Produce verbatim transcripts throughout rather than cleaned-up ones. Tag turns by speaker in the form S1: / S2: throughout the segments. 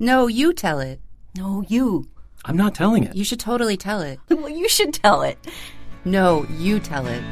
S1: No, you tell it.
S2: No, you.
S3: I'm not telling it.
S1: You should totally tell it.
S2: Well, you should tell it.
S1: No, you tell it.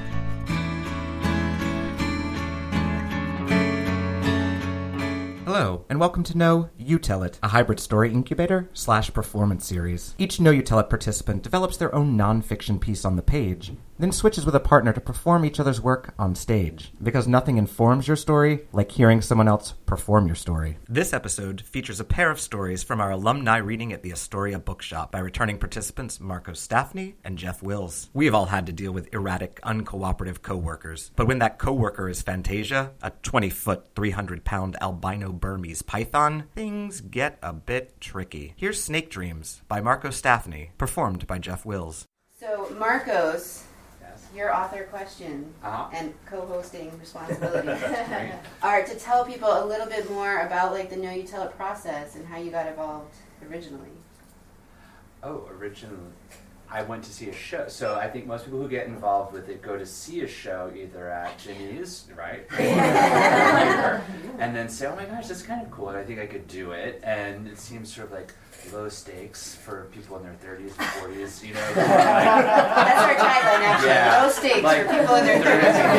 S4: Hello, and welcome to Know, You Tell It, a hybrid story incubator slash performance series. Each Know, You Tell It participant develops their own nonfiction piece on the page, then switches with a partner to perform each other's work on stage. Because nothing informs your story like hearing someone else perform your story. This episode features a pair of stories from our alumni reading at the Astoria Bookshop by returning participants Marco Staffney and Jeff Wills. We have all had to deal with erratic, uncooperative co-workers. But when that co-worker is Fantasia, a twenty-foot, three hundred pound albino Burmese python, things get a bit tricky. Here's Snake Dreams by Marco Staffney, performed by Jeff Wills.
S5: So, Marcos,
S6: yes.
S5: your author question
S6: uh-huh.
S5: and co-hosting responsibility are to tell people a little bit more about like the Know You Tell It process and how you got involved originally.
S6: Oh, originally, I went to see a show. So I think most people who get involved with it go to see a show either at Jimmy's, right? And then say, oh my gosh, that's kind of cool. And I think I could do it. And it seems sort of like low stakes for people in their thirties and forties, you know? Like,
S5: that's our tagline, actually.
S6: Yeah.
S5: Low stakes
S6: like,
S5: for people in their thirties and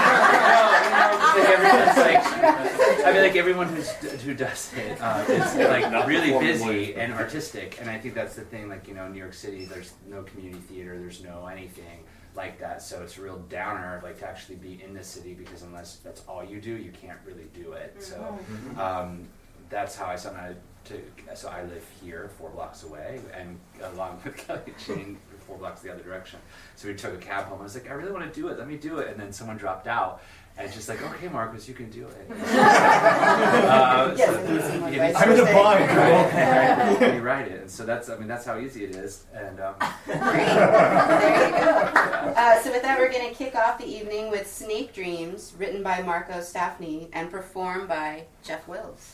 S6: forties. Like, I mean, like everyone who's, who does it uh, is like really busy and artistic. And I think that's the thing, like, you know, in New York City, there's no community theater, there's no anything like that. So it's a real downer, like, to actually be in the city, because unless that's all you do, you can't really do it. So um, that's how I somehow to, so I live here, four blocks away, and along with Kelly Jean, four blocks the other direction. So we took a cab home. I was like, I really want to do it. Let me do it. And then someone dropped out. And just like, okay, Marcus, you can do it. uh,
S5: yes,
S6: so,
S5: I'm
S6: you,
S4: I'm in the bind.
S6: Right, you write it, and so that's, I mean, that's how easy it is. And um,
S5: great. There you go. Uh, so with that, we're going to kick off the evening with Snake Dreams, written by Marco Staffney and performed by Jeff Wills.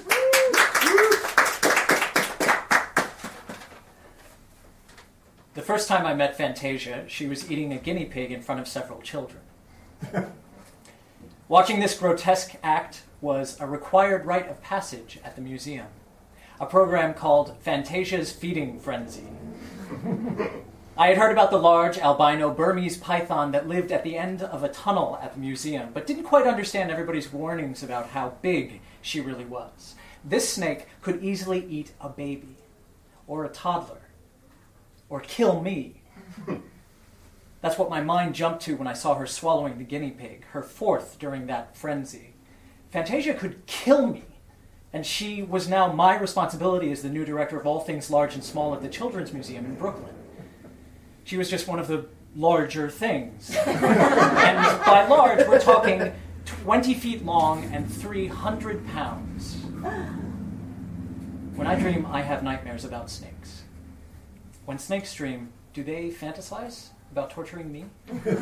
S7: The first time I met Fantasia, she was eating a guinea pig in front of several children. Watching this grotesque act was a required rite of passage at the museum, a program called Fantasia's Feeding Frenzy. I had heard about the large albino Burmese python that lived at the end of a tunnel at the museum, but didn't quite understand everybody's warnings about how big she really was. This snake could easily eat a baby, or a toddler, or kill me. That's what my mind jumped to when I saw her swallowing the guinea pig, her fourth during that frenzy. Fantasia could kill me, and she was now my responsibility as the new director of all things large and small at the Children's Museum in Brooklyn. She was just one of the larger things. And by large, we're talking twenty feet long and three hundred pounds. When I dream, I have nightmares about snakes. When snakes dream, do they fantasize about torturing me?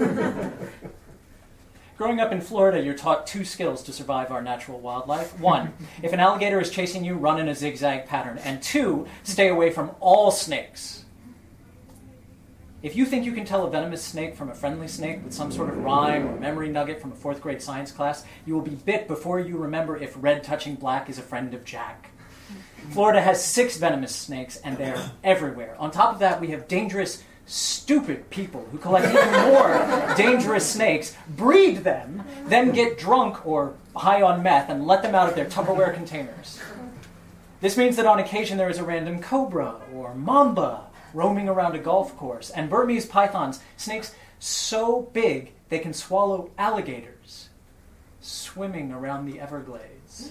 S7: Growing up in Florida, you're taught two skills to survive our natural wildlife. One, if an alligator is chasing you, run in a zigzag pattern. And two, stay away from all snakes. If you think you can tell a venomous snake from a friendly snake with some sort of rhyme or memory nugget from a fourth grade science class, you will be bit before you remember if red touching black is a friend of Jack. Florida has six venomous snakes, and they're everywhere. On top of that, we have dangerous, stupid people who collect even more dangerous snakes, breed them, then get drunk or high on meth and let them out of their Tupperware containers. This means that on occasion there is a random cobra or mamba roaming around a golf course, and Burmese pythons, snakes so big they can swallow alligators, swimming around the Everglades.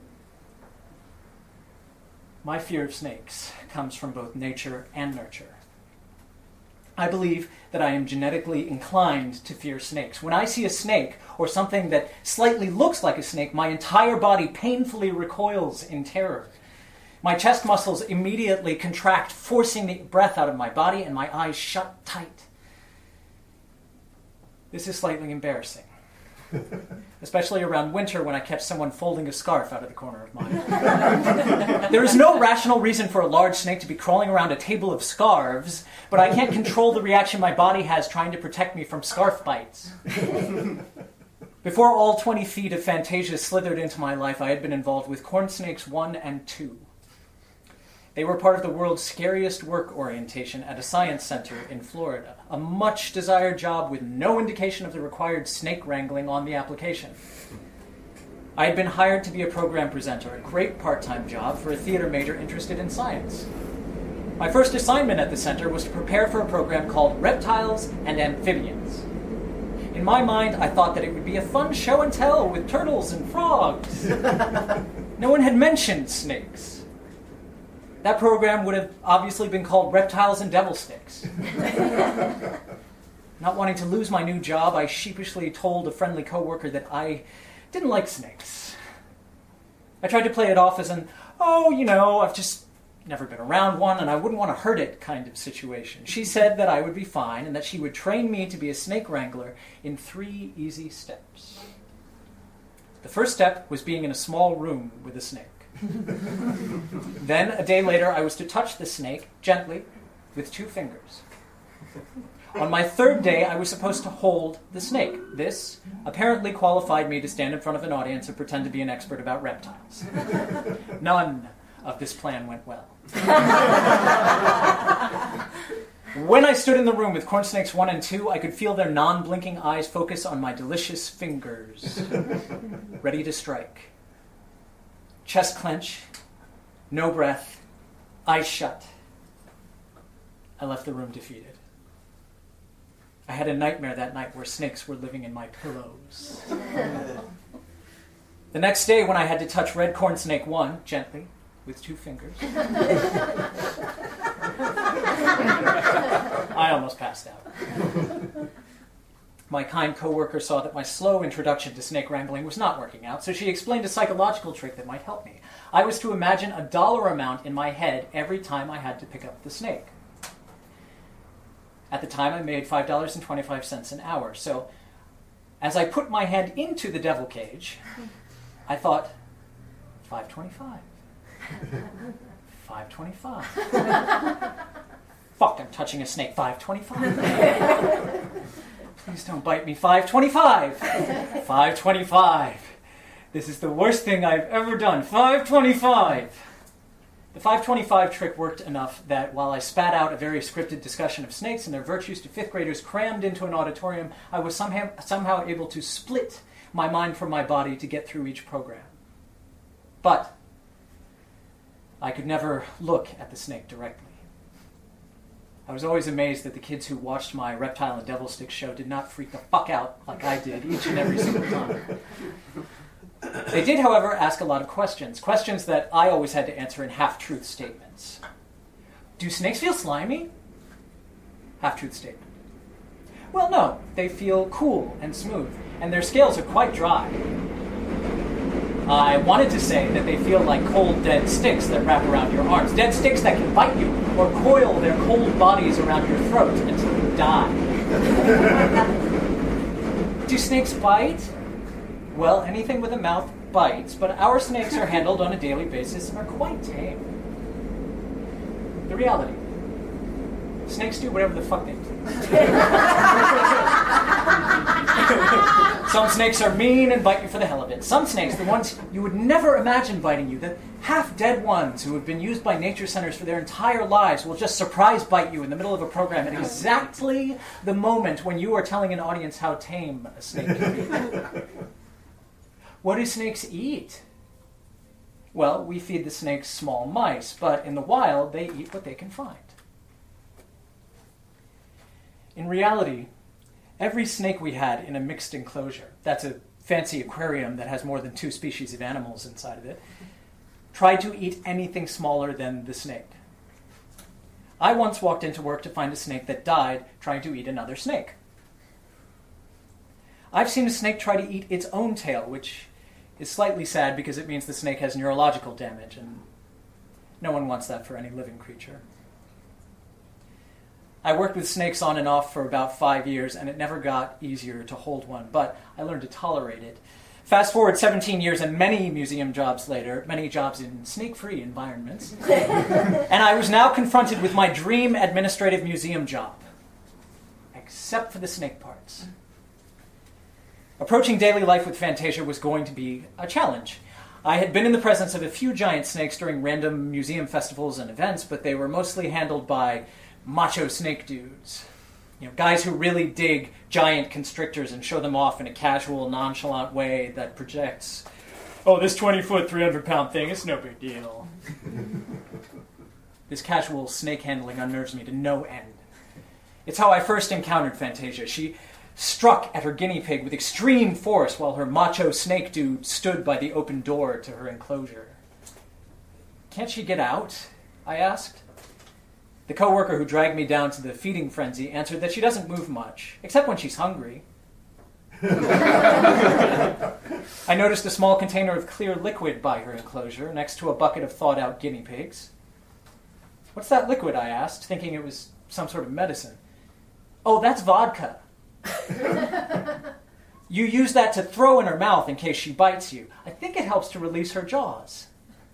S7: My fear of snakes comes from both nature and nurture. I believe that I am genetically inclined to fear snakes. When I see a snake, or something that slightly looks like a snake, my entire body painfully recoils in terror. My chest muscles immediately contract, forcing the breath out of my body, and my eyes shut tight. This is slightly embarrassing, especially around winter when I catch someone folding a scarf out of the corner of my eye. There is no rational reason for a large snake to be crawling around a table of scarves, but I can't control the reaction my body has trying to protect me from scarf bites. Before all twenty feet of Fantasia slithered into my life, I had been involved with corn snakes one and two. They were part of the world's scariest work orientation at a science center in Florida, a much-desired job with no indication of the required snake wrangling on the application. I had been hired to be a program presenter, a great part-time job for a theater major interested in science. My first assignment at the center was to prepare for a program called Reptiles and Amphibians. In my mind, I thought that it would be a fun show and tell with turtles and frogs. No one had mentioned snakes. That program would have obviously been called Reptiles and Devil Sticks. Not wanting to lose my new job, I sheepishly told a friendly coworker that I didn't like snakes. I tried to play it off as an, oh, you know, I've just never been around one and I wouldn't want to hurt it kind of situation. She said that I would be fine and that she would train me to be a snake wrangler in three easy steps. The first step was being in a small room with a snake. Then, a day later, I was to touch the snake gently with two fingers. On my third day, I was supposed to hold the snake. This apparently qualified me to stand in front of an audience and pretend to be an expert about reptiles. None of this plan went well. When I stood in the room with corn snakes one and two, I could feel their non-blinking eyes focus on my delicious fingers, ready to strike. Chest clench, no breath, eyes shut. I left the room defeated. I had a nightmare that night where snakes were living in my pillows. The next day, when I had to touch red corn snake one, gently, with two fingers, I almost passed out. My kind coworker saw that my slow introduction to snake wrangling was not working out, so she explained a psychological trick that might help me. I was to imagine a dollar amount in my head every time I had to pick up the snake. At the time, I made five dollars and twenty-five cents an hour, so as I put my hand into the devil cage, I thought, five twenty-five. five twenty-five. Fuck, I'm touching a snake. five twenty-five. Please don't bite me. five twenty-five. five twenty-five. This is the worst thing I've ever done. five twenty-five. The five twenty-five trick worked enough that while I spat out a very scripted discussion of snakes and their virtues to fifth graders crammed into an auditorium, I was somehow, somehow able to split my mind from my body to get through each program. But I could never look at the snake directly. I was always amazed that the kids who watched my Reptile and Devil Stick show did not freak the fuck out like I did each and every single time. They did, however, ask a lot of questions, questions that I always had to answer in half-truth statements. Do snakes feel slimy? Half-truth statement. Well, no, they feel cool and smooth, and their scales are quite dry. I wanted to say that they feel like cold, dead sticks that wrap around your arms. Dead sticks that can bite you or coil their cold bodies around your throat until you die. Do snakes bite? Well, anything with a mouth bites, but our snakes are handled on a daily basis and are quite tame. The reality. Snakes do whatever the fuck they please. Some snakes are mean and bite you for the hell of it. Some snakes, the ones you would never imagine biting you, the half-dead ones who have been used by nature centers for their entire lives, will just surprise bite you in the middle of a program at exactly the moment when you are telling an audience how tame a snake can be. What do snakes eat? Well, we feed the snakes small mice, but in the wild, they eat what they can find. In reality, every snake we had in a mixed enclosure, that's a fancy aquarium that has more than two species of animals inside of it, tried to eat anything smaller than the snake. I once walked into work to find a snake that died trying to eat another snake. I've seen a snake try to eat its own tail, which is slightly sad because it means the snake has neurological damage, and no one wants that for any living creature. I worked with snakes on and off for about five years, and it never got easier to hold one, but I learned to tolerate it. Fast forward seventeen years and many museum jobs later, many jobs in snake-free environments, and I was now confronted with my dream administrative museum job, except for the snake parts. Approaching daily life with Fantasia was going to be a challenge. I had been in the presence of a few giant snakes during random museum festivals and events, but they were mostly handled by macho snake dudes. You know, guys who really dig giant constrictors and show them off in a casual, nonchalant way that projects, oh, this twenty-foot, three hundred pound thing, it's no big deal. This casual snake handling unnerves me to no end. It's how I first encountered Fantasia. She struck at her guinea pig with extreme force while her macho snake dude stood by the open door to her enclosure. Can't she get out? I asked. The coworker who dragged me down to the feeding frenzy answered that she doesn't move much, except when she's hungry. I noticed a small container of clear liquid by her enclosure, next to a bucket of thawed-out guinea pigs. What's that liquid? I asked, thinking it was some sort of medicine. Oh, that's vodka. You use that to throw in her mouth in case she bites you. I think it helps to release her jaws.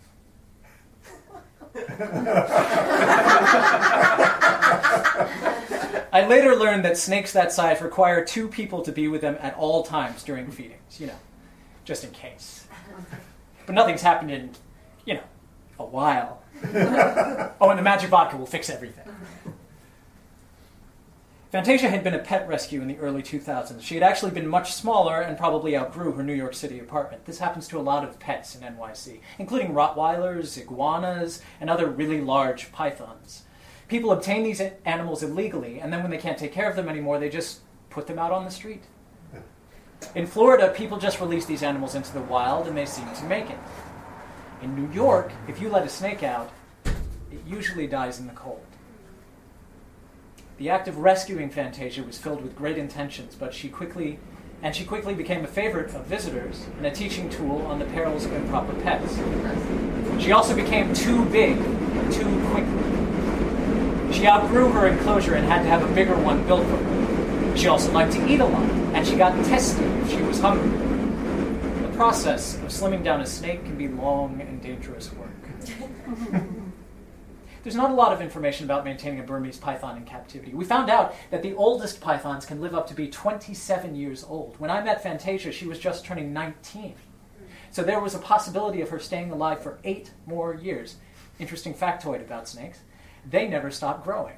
S7: I later learned that snakes that size require two people to be with them at all times during feedings, you know, just in case. But nothing's happened in, you know, a while. Oh, and the magic vodka will fix everything. Fantasia had been a pet rescue in the early two thousands. She had actually been much smaller and probably outgrew her New York City apartment. This happens to a lot of pets in N Y C, including Rottweilers, iguanas, and other really large pythons. People obtain these animals illegally, and then when they can't take care of them anymore, they just put them out on the street. In Florida, people just release these animals into the wild, and they seem to make it. In New York, if you let a snake out, it usually dies in the cold. The act of rescuing Fantasia was filled with great intentions, but she quickly, and she quickly became a favorite of visitors and a teaching tool on the perils of improper pets. She also became too big, too quickly. She outgrew her enclosure and had to have a bigger one built for her. She also liked to eat a lot, and she got testy if she was hungry. The process of slimming down a snake can be long and dangerous work. There's not a lot of information about maintaining a Burmese python in captivity. We found out that the oldest pythons can live up to be twenty-seven years old. When I met Fantasia, she was just turning nineteen. So there was a possibility of her staying alive for eight more years. Interesting factoid about snakes. They never stop growing.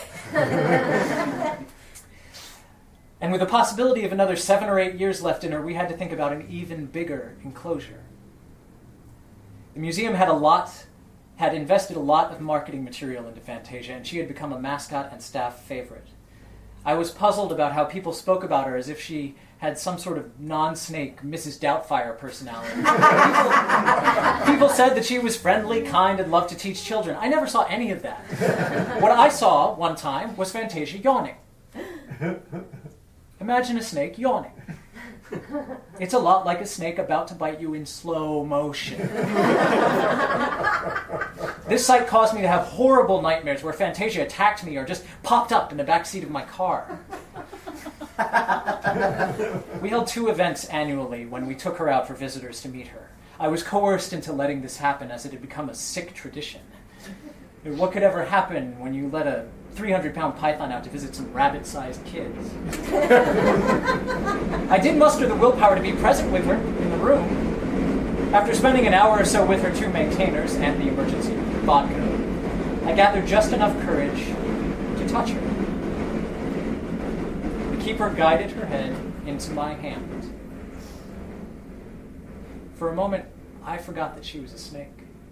S7: And with the possibility of another seven or eight years left in her, we had to think about an even bigger enclosure. The museum had a lot... had invested a lot of marketing material into Fantasia, and she had become a mascot and staff favorite. I was puzzled about how people spoke about her as if she had some sort of non-snake Missus Doubtfire personality. people, people said that she was friendly, kind, and loved to teach children. I never saw any of that. What I saw one time was Fantasia yawning. Imagine a snake yawning. It's a lot like a snake about to bite you in slow motion. This sight caused me to have horrible nightmares where Fantasia attacked me or just popped up in the back seat of my car. We held two events annually when we took her out for visitors to meet her. I was coerced into letting this happen as it had become a sick tradition. What could ever happen when you let a three hundred pound python out to visit some rabbit-sized kids? I did muster the willpower to be present with her in the room. After spending an hour or so with her two maintainers and the emergency vodka, I gathered just enough courage to touch her. The keeper guided her head into my hand. For a moment, I forgot that she was a snake.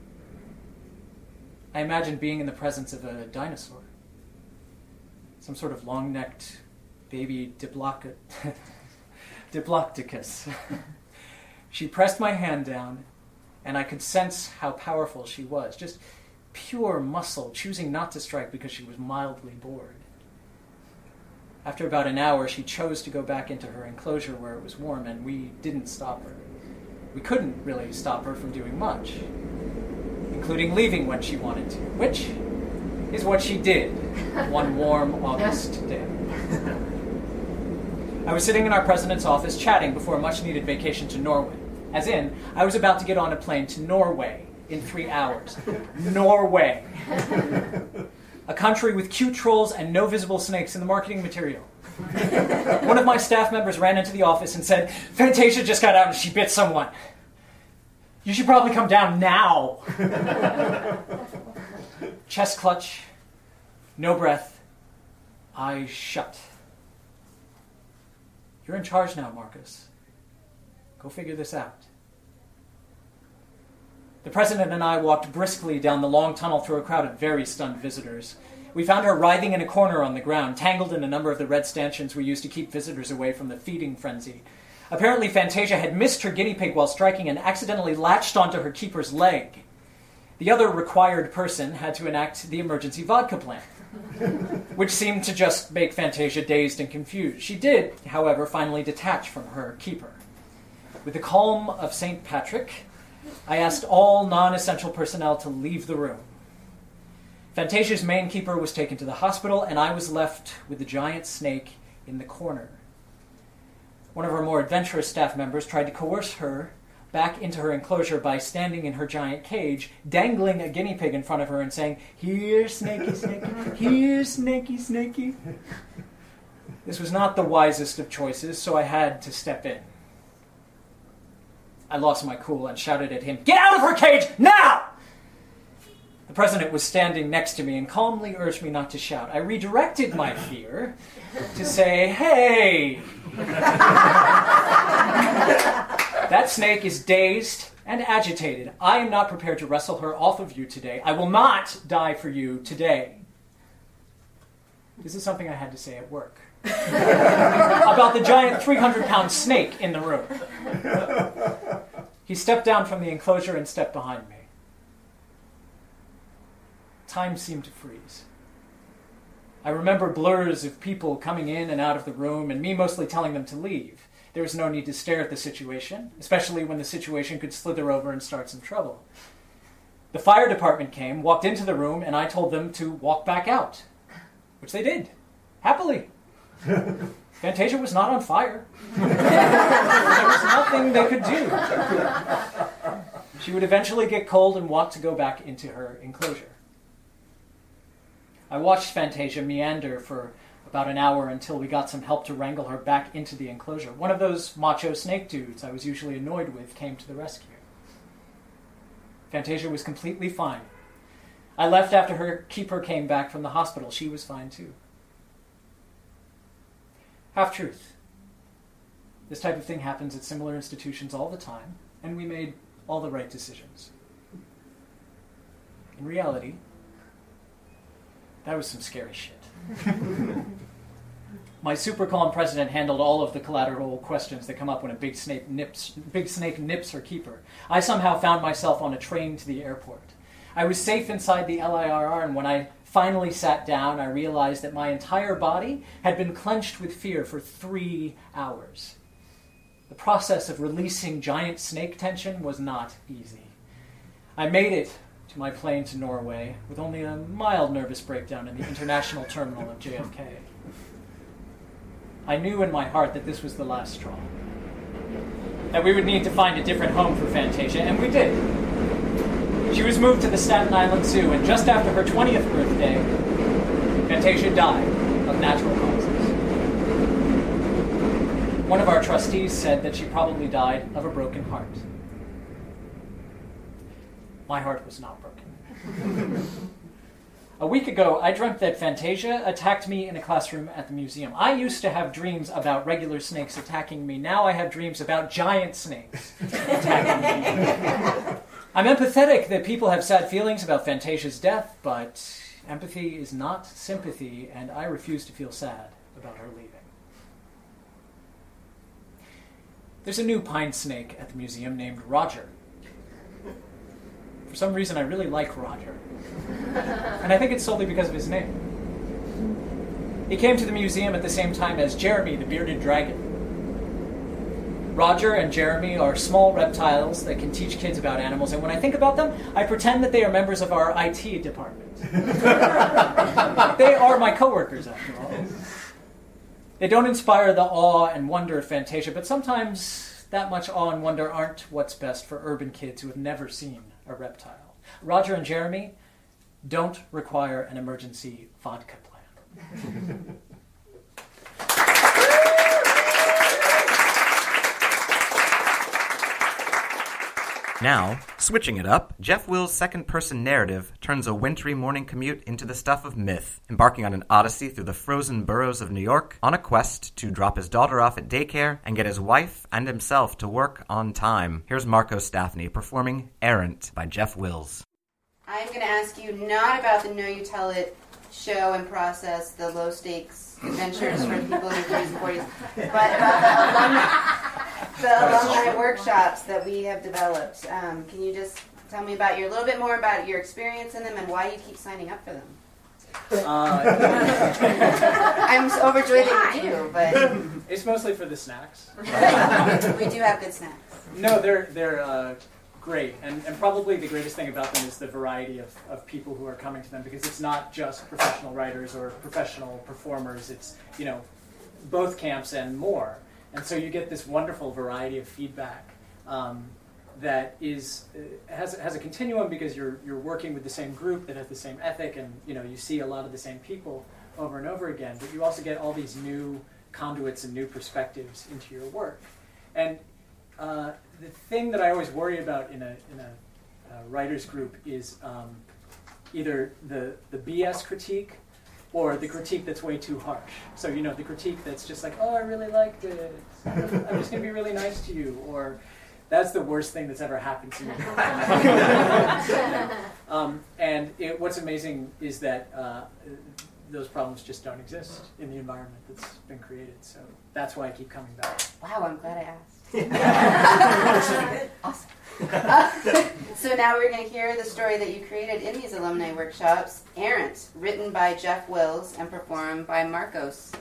S7: I imagined being in the presence of a dinosaur. Some sort of long-necked baby Diploc- Diplodocus. She pressed my hand down, and I could sense how powerful she was. Just pure muscle, choosing not to strike because she was mildly bored. After about an hour, she chose to go back into her enclosure where it was warm, and we didn't stop her. We couldn't really stop her from doing much, including leaving when she wanted to, which is what she did one warm August day. I was sitting in our president's office chatting before a much-needed vacation to Norway. As in, I was about to get on a plane to Norway in three hours. Norway. A country with cute trolls and no visible snakes in the marketing material. One of my staff members ran into the office and said, "Fantasia just got out and she bit someone." You should probably come down now. Chest clutch, no breath, eyes shut. You're in charge now, Marcus. Go figure this out. The president and I walked briskly down the long tunnel through a crowd of very stunned visitors. We found her writhing in a corner on the ground, tangled in a number of the red stanchions we used to keep visitors away from the feeding frenzy. Apparently, Fantasia had missed her guinea pig while striking and accidentally latched onto her keeper's leg. The other required person had to enact the emergency vodka plan, which seemed to just make Fantasia dazed and confused. She did, however, finally detach from her keeper. With the calm of Saint Patrick, I asked all non-essential personnel to leave the room. Fantasia's main keeper was taken to the hospital, and I was left with the giant snake in the corner. One of our more adventurous staff members tried to coerce her back into her enclosure by standing in her giant cage, dangling a guinea pig in front of her and saying, "Here, snakey, snakey, here, snakey, snakey." This was not the wisest of choices, so I had to step in. I lost my cool and shouted at him, "Get out of her cage, now!" The president was standing next to me and calmly urged me not to shout. I redirected my fear to say, "Hey! That snake is dazed and agitated. I am not prepared to wrestle her off of you today. I will not die for you today." This is something I had to say at work. About the giant three hundred pound snake in the room. He stepped down from the enclosure and stepped behind me. Time seemed to freeze. I remember blurs of people coming in and out of the room and me mostly telling them to leave. There was no need to stare at the situation, especially when the situation could slither over and start some trouble. The fire department came, walked into the room, and I told them to walk back out, which they did, happily. Fantasia was not on fire. There was nothing they could do. She would eventually get cold and want to go back into her enclosure. I watched Fantasia meander for about an hour until we got some help to wrangle her back into the enclosure. One of those macho snake dudes I was usually annoyed with came to the rescue. Fantasia was completely fine. I left after her keeper came back from the hospital. She was fine too. Half-truth. This type of thing happens at similar institutions all the time, and we made all the right decisions. In reality, that was some scary shit. My super calm president handled all of the collateral questions that come up when a big snake nips, big snake nips her keeper. I somehow found myself on a train to the airport. I was safe inside the L I R R, and when I finally sat down, I realized that my entire body had been clenched with fear for three hours. The process of releasing giant snake tension was not easy. I made it to my plane to Norway with only a mild nervous breakdown in the international terminal of J F K. I knew in my heart that this was the last straw, that we would need to find a different home for Fantasia, and we did. She was moved to the Staten Island Zoo, and just after her twentieth birthday, Fantasia died of natural causes. One of our trustees said that she probably died of a broken heart. My heart was not broken. A week ago, I dreamt that Fantasia attacked me in a classroom at the museum. I used to have dreams about regular snakes attacking me. Now I have dreams about giant snakes attacking me. I'm empathetic that people have sad feelings about Fantasia's death, but empathy is not sympathy, and I refuse to feel sad about her leaving. There's a new pine snake at the museum named Roger. For some reason, I really like Roger. And I think it's solely because of his name. He came to the museum at the same time as Jeremy, the bearded dragon. Roger and Jeremy are small reptiles that can teach kids about animals, and when I think about them, I pretend that they are members of our I T department. They are my coworkers, after all. They don't inspire the awe and wonder of Fantasia, but sometimes that much awe and wonder aren't what's best for urban kids who have never seen a reptile. Roger and Jeremy don't require an emergency vodka plan.
S4: Now, switching it up, Jeff Will's second-person narrative turns a wintry morning commute into the stuff of myth, embarking on an odyssey through the frozen boroughs of New York on a quest to drop his daughter off at daycare and get his wife and himself to work on time. Here's Marco Staffney performing Errant by Jeff Wills. I'm going to ask you not about the Know You Tell It show and process, the low-stakes adventures for people in their thirties and forties, but about the alumni, the alumni workshops that we have developed. Um, can you just tell me about your, a little bit more about your experience in them and why you keep signing up for them?
S3: Uh,
S4: I'm so overjoyed that you do, but
S3: it's mostly for the snacks.
S4: we do have good snacks.
S3: No, they're they're uh, great, and and probably the greatest thing about them is the variety of, of people who are coming to them, because it's not just professional writers or professional performers. It's, you know, both camps and more, and so you get this wonderful variety of feedback. Um, that is uh, has has a continuum, because you're you're working with the same group that has the same ethic, and you know you see a lot of the same people over and over again. But you also get all these new conduits and new perspectives into your work. And uh, the thing that I always worry about in a in a uh, writers group is um, either the the B S critique or the critique that's way too harsh. So you know the critique that's just like, oh, I really liked it, I'm just going to be really nice to you, or that's the worst thing that's ever happened to me. um, and it, what's amazing is that uh, those problems just don't exist in the environment that's been created. So that's why I keep coming back.
S4: Wow, I'm glad I asked. Awesome. Uh, so now we're going to hear the story that you created in these alumni workshops, Errant, written by Jeff Wills and performed by Marcos.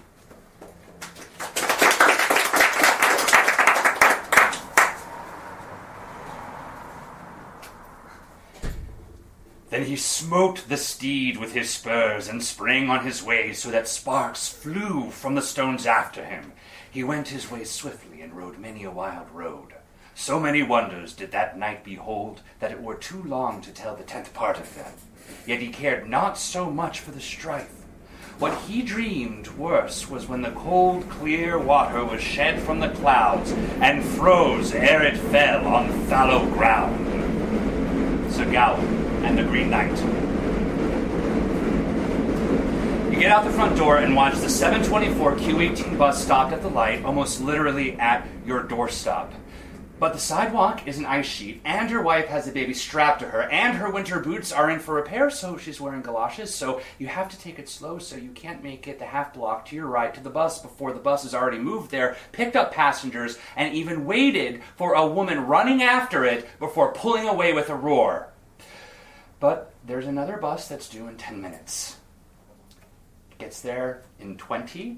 S8: Then he smote the steed with his spurs and sprang on his way, so that sparks flew from the stones after him. He went his way swiftly and rode many a wild road. So many wonders did that knight behold, that it were too long to tell the tenth part of them. Yet he cared not so much for the strife. What he dreamed worse was when the cold, clear water was shed from the clouds and froze ere it fell on fallow ground. Sir Gawain and the Green Knight. You get out the front door and watch the seven twenty-four Q eighteen bus stopped at the light, almost literally at your doorstop. But the sidewalk is an ice sheet, and your wife has a baby strapped to her, and her winter boots are in for repair, so she's wearing galoshes, so you have to take it slow, so you can't make it the half block to your right to the bus before the bus has already moved there, picked up passengers, and even waited for a woman running after it before pulling away with a roar. But there's another bus that's due in ten minutes. It gets there in twenty.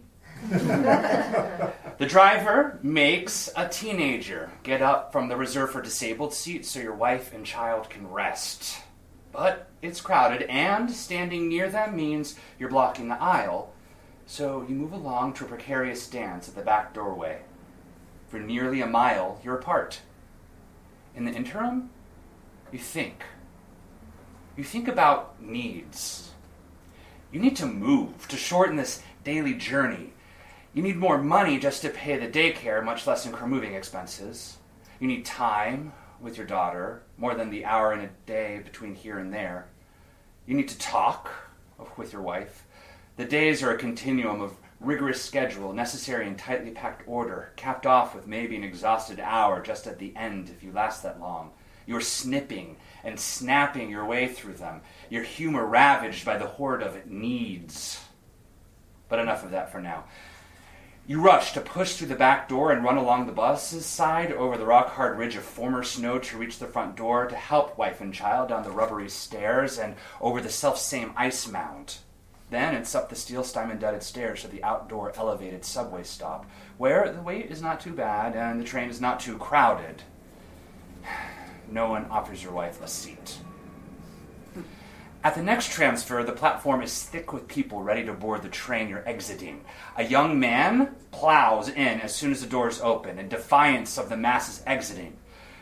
S8: The driver makes a teenager get up from the reserved for disabled seat so your wife and child can rest. But it's crowded, and standing near them means you're blocking the aisle, so you move along to a precarious stance at the back doorway. For nearly a mile, you're apart. In the interim, you think. You think about needs. You need to move to shorten this daily journey. You need more money just to pay the daycare, much less incur moving expenses. You need time with your daughter, more than the hour in a day between here and there. You need to talk with your wife. The days are a continuum of rigorous schedule, necessary in tightly packed order, capped off with maybe an exhausted hour just at the end if you last that long. You're snipping and snapping your way through them, your humor ravaged by the horde of needs. But enough of that for now. You rush to push through the back door and run along the bus's side over the rock-hard ridge of former snow to reach the front door to help wife and child down the rubbery stairs and over the self-same ice mound. Then it's up the steel-stymon-dudded stairs to the outdoor elevated subway stop, where the wait is not too bad and the train is not too crowded. No one offers your wife a seat. At the next transfer, the platform is thick with people ready to board the train you're exiting. A young man plows in as soon as the doors open, in defiance of the masses exiting.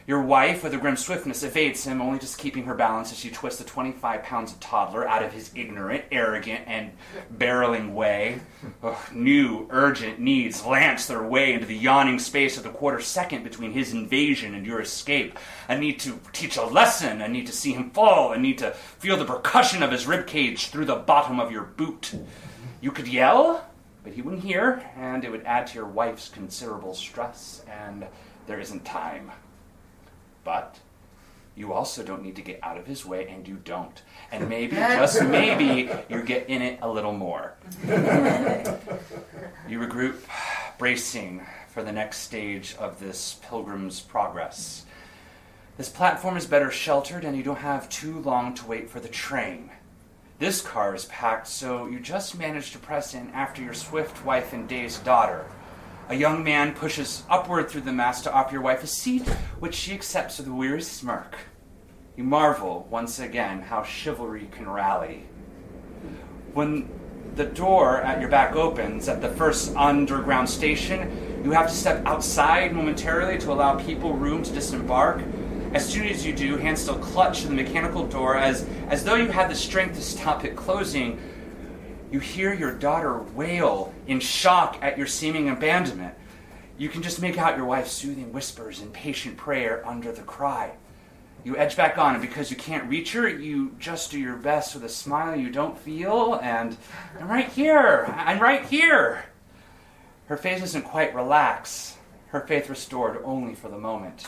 S8: Your wife, with a grim swiftness, evades him, only just keeping her balance as she twists the twenty-five pounds of toddler out of his ignorant, arrogant, and barreling way. Ugh, new, urgent needs lance their way into the yawning space of the quarter second between his invasion and your escape. A need to teach a lesson, a need to see him fall, a need to feel the percussion of his ribcage through the bottom of your boot. You could yell, but he wouldn't hear, and it would add to your wife's considerable stress, and there isn't time. But you also don't need to get out of his way, and you don't. And maybe, just maybe, you get in it a little more. You regroup, bracing for the next stage of this pilgrim's progress. This platform is better sheltered, and you don't have too long to wait for the train. This car is packed, so you just manage to press in after your swift wife and dazed daughter. A young man pushes upward through the mass to offer your wife a seat, which she accepts with a weary smirk. You marvel, once again, how chivalry can rally. When the door at your back opens at the first underground station, you have to step outside momentarily to allow people room to disembark. As soon as you do, hands still clutch to the mechanical door as, as though you had the strength to stop it closing. You hear your daughter wail in shock at your seeming abandonment. You can just make out your wife's soothing whispers in patient prayer under the cry. You edge back on, and because you can't reach her, you just do your best with a smile you don't feel, and I'm right here, I'm right here. Her face doesn't quite relax, her faith restored only for the moment.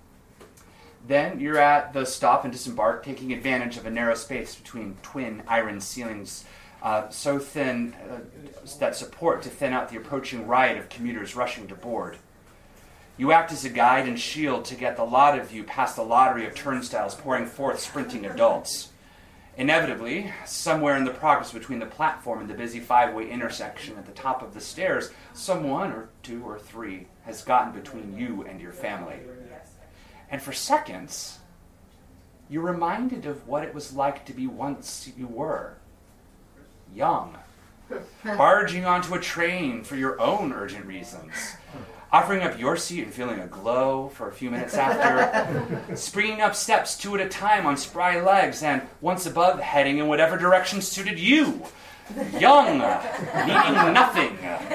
S8: Then you're at the stop and disembark, taking advantage of a narrow space between twin iron ceilings, uh, so thin uh, that support to thin out the approaching riot of commuters rushing to board. You act as a guide and shield to get the lot of you past the lottery of turnstiles pouring forth sprinting adults. Inevitably, somewhere in the progress between the platform and the busy five-way intersection at the top of the stairs, someone, or two or three, has gotten between you and your family. And for seconds, you're reminded of what it was like to be once you were. Young. Barging onto a train for your own urgent reasons. Offering up your seat and feeling a glow for a few minutes after. Springing up steps two at a time on spry legs and, once above, heading in whatever direction suited you. Young. Needing nothing.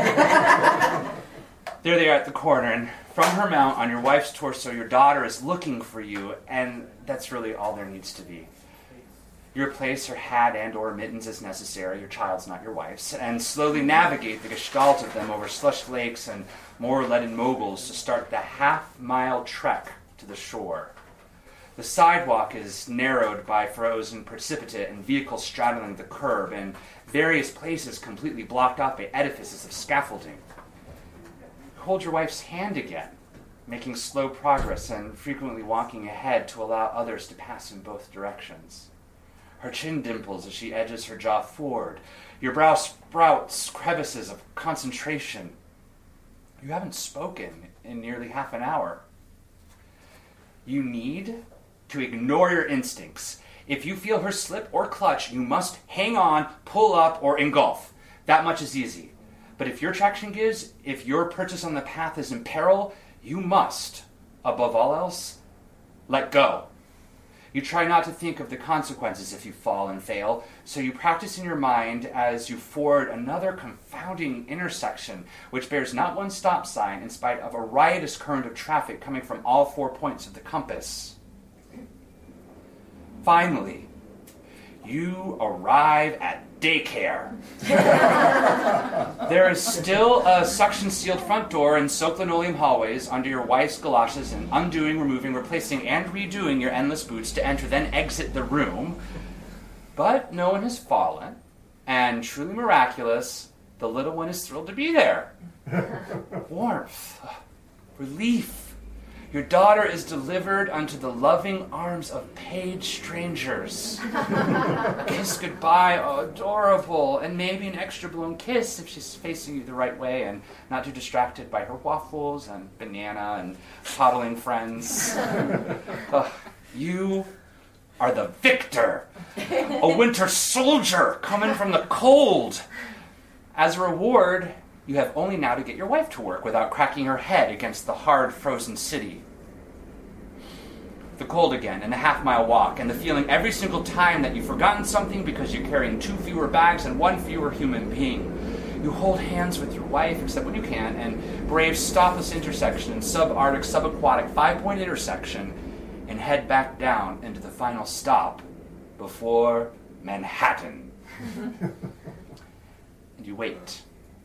S8: There they are at the corner, and from her mount on your wife's torso, your daughter is looking for you, and that's really all there needs to be. You replace her hat and or mittens as necessary, your child's not your wife's, and slowly navigate the gestalt of them over slush lakes and more leaden moguls to start the half-mile trek to the shore. The sidewalk is narrowed by frozen precipitate and vehicles straddling the curb, and various places completely blocked off by edifices of scaffolding. Hold your wife's hand again, making slow progress and frequently walking ahead to allow others to pass in both directions. Her chin dimples as she edges her jaw forward. Your brow sprouts crevices of concentration. You haven't spoken in nearly half an hour. You need to ignore your instincts. If you feel her slip or clutch, you must hang on, pull up, or engulf. That much is easy. But if your traction gives, if your purchase on the path is in peril, you must, above all else, let go. You try not to think of the consequences if you fall and fail, so you practice in your mind as you ford another confounding intersection, which bears not one stop sign in spite of a riotous current of traffic coming from all four points of the compass. Finally, you arrive at daycare. There is still a suction-sealed front door and soaked linoleum hallways under your wife's galoshes and undoing, removing, replacing, and redoing your endless boots to enter, then exit the room. But no one has fallen, and truly miraculous, the little one is thrilled to be there. Warmth, relief. Your daughter is delivered unto the loving arms of paid strangers. Kiss goodbye, oh, adorable, and maybe an extra blown kiss if she's facing you the right way and not too distracted by her waffles and banana and toddling friends. uh, you are the victor, a winter soldier coming from the cold. As a reward, you have only now to get your wife to work without cracking her head against the hard, frozen city. The cold again, and the half-mile walk, and the feeling every single time that you've forgotten something because you're carrying two fewer bags and one fewer human being. You hold hands with your wife, except when you can, and brave stopless intersection and subarctic, subaquatic five-point intersection, and head back down into the final stop before Manhattan. And you wait.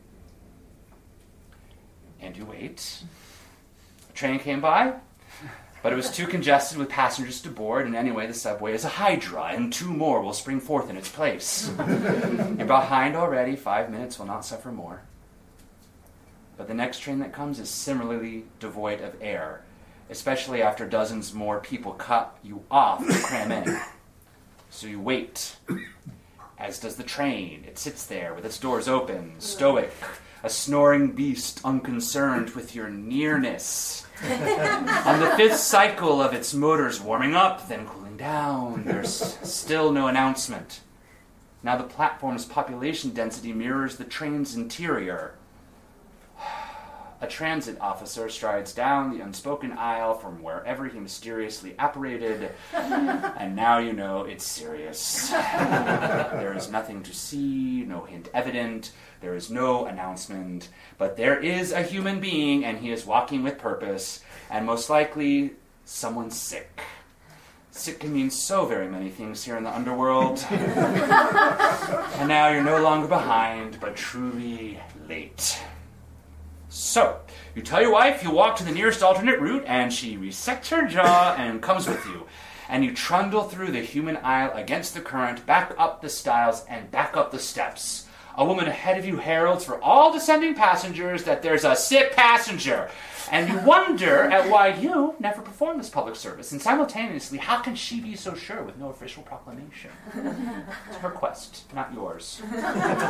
S8: And you wait. A train came by, but it was too congested with passengers to board, and anyway, the subway is a hydra, and two more will spring forth in its place. You're behind already, five minutes will not suffer more. But the next train that comes is similarly devoid of air, especially after dozens more people cut you off to cram in. So you wait, as does the train. It sits there with its doors open, stoic, a snoring beast unconcerned with your nearness. On the fifth cycle of its motors warming up, then cooling down, there's still no announcement. Now the platform's population density mirrors the train's interior. A transit officer strides down the unspoken aisle from wherever he mysteriously apparated, and now you know it's serious. There is nothing to see, no hint evident, there is no announcement, but there is a human being, and he is walking with purpose, and most likely, someone's sick. Sick can mean so very many things here in the underworld. And now you're no longer behind, but truly late. So, you tell your wife you walk to the nearest alternate route, and she resets her jaw and comes with you. And you trundle through the human aisle against the current, back up the stiles, and back up the steps. A woman ahead of you heralds for all descending passengers that there's a sick passenger. And you wonder at why you never perform this public service. And simultaneously, how can she be so sure with no official proclamation? It's her quest, not yours. You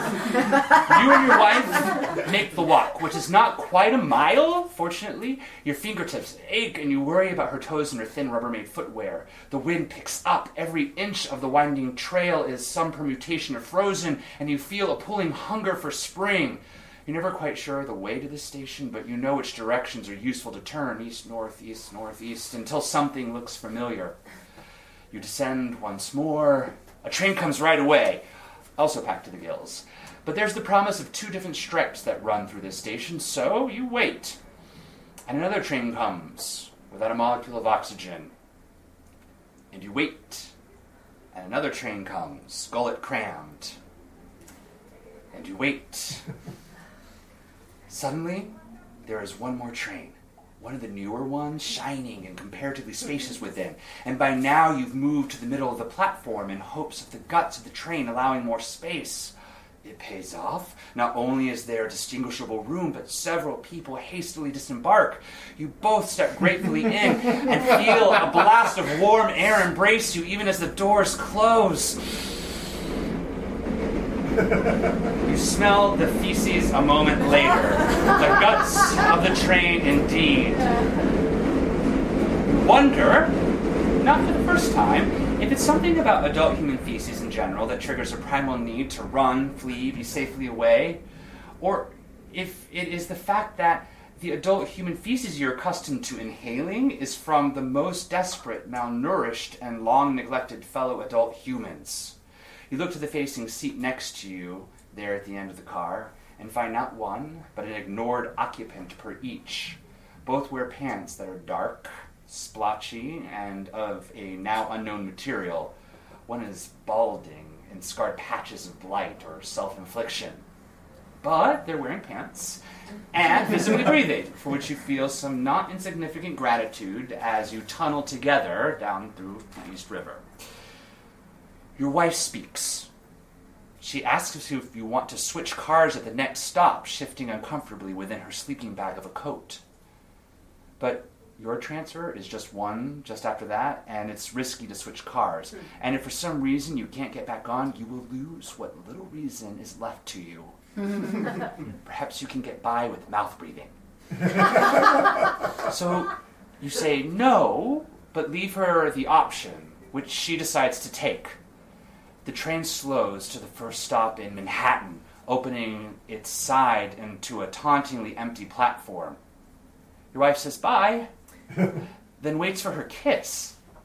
S8: and your wife make the walk, which is not quite a mile, fortunately. Your fingertips ache and you worry about her toes in her thin Rubbermaid footwear. The wind picks up. Every inch of the winding trail is some permutation of frozen, and you feel a pulling hunger for spring. You're never quite sure the way to the station, but you know which directions are useful to turn, east, north, east, northeast, until something looks familiar. You descend once more. A train comes right away, also packed to the gills. But there's the promise of two different stripes that run through this station, so you wait. And another train comes, without a molecule of oxygen. And you wait. And another train comes, gullet crammed. And you wait. Suddenly, there is one more train, one of the newer ones, shining and comparatively spacious within. And by now you've moved to the middle of the platform in hopes of the guts of the train allowing more space. It pays off. Not only is there distinguishable room, but several people hastily disembark. You both step gratefully in and feel a blast of warm air embrace you even as the doors close. You smell the feces a moment later. The guts of the train, indeed. You wonder, not for the first time, if it's something about adult human feces in general that triggers a primal need to run, flee, be safely away, or if it is the fact that the adult human feces you're accustomed to inhaling is from the most desperate, malnourished, and long-neglected fellow adult humans. You look to the facing seat next to you, there at the end of the car, and find not one, but an ignored occupant per each. Both wear pants that are dark, splotchy, and of a now unknown material. One is balding in scarred patches of blight or self-infliction. But they're wearing pants, and visibly breathing, for which you feel some not insignificant gratitude as you tunnel together down through the East River. Your wife speaks. She asks you if you want to switch cars at the next stop, shifting uncomfortably within her sleeping bag of a coat. But your transfer is just one just after that, and it's risky to switch cars. And if for some reason you can't get back on, you will lose what little reason is left to you. Perhaps you can get by with mouth breathing. So you say no, but leave her the option, which she decides to take. The train slows to the first stop in Manhattan, opening its side into a tauntingly empty platform. Your wife says bye, then waits for her kiss.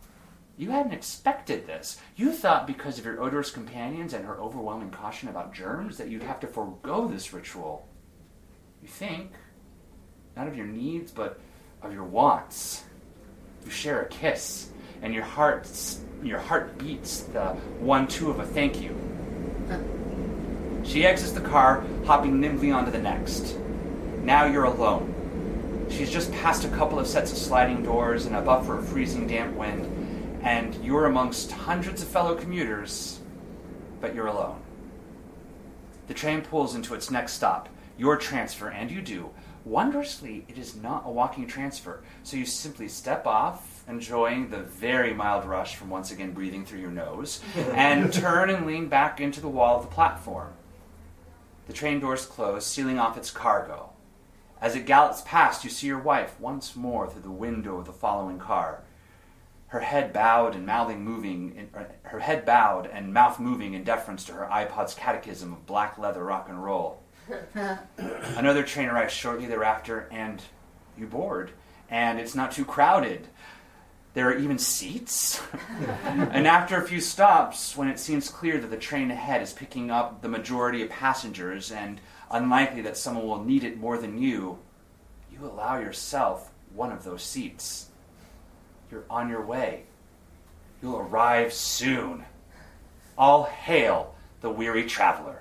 S8: You hadn't expected this. You thought because of your odorous companions and her overwhelming caution about germs that you'd have to forego this ritual. You think, not of your needs, but of your wants. You share a kiss, and your heart, your heart beats the one-two of a thank you. She exits the car, hopping nimbly onto the next. Now you're alone. She's just passed a couple of sets of sliding doors and a buffer of freezing damp wind, and you're amongst hundreds of fellow commuters, but you're alone. The train pulls into its next stop, your transfer, and you do. Wondrously, it is not a walking transfer, so you simply step off, enjoying the very mild rush from once again breathing through your nose, and turn and lean back into the wall of the platform. The train doors close, sealing off its cargo. As it gallops past, you see your wife once more through the window of the following car. Her head bowed and mouthing moving, in, her head bowed and mouth moving in deference to her iPod's catechism of black leather rock and roll. Another train arrives shortly thereafter, and you board, and it's not too crowded. There are even seats. And after a few stops, when it seems clear that the train ahead is picking up the majority of passengers and unlikely that someone will need it more than you, you allow yourself one of those seats. You're on your way. You'll arrive soon. All hail the weary traveler.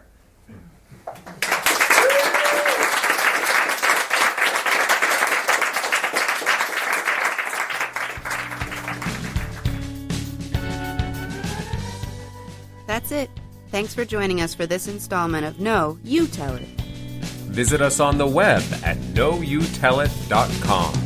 S5: That's it. Thanks for joining us for this installment of No, You Tell It.
S9: Visit us on the web at know you tell it dot com.